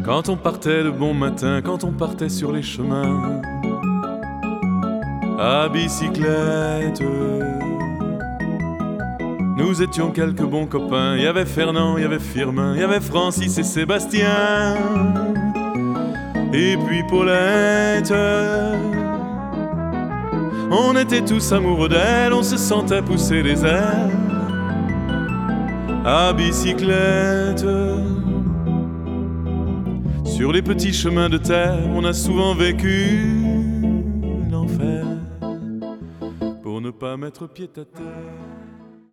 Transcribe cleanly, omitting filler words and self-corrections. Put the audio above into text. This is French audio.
Quand on partait de bon matin, quand on partait sur les chemins à bicyclette, nous étions quelques bons copains. Il y avait Fernand, il y avait Firmin, il y avait Francis et Sébastien, et puis Paulette. On était tous amoureux d'elle, on se sentait pousser les ailes à bicyclette. Sur les petits chemins de terre, on a souvent vécu l'enfer pour ne pas mettre pied à terre.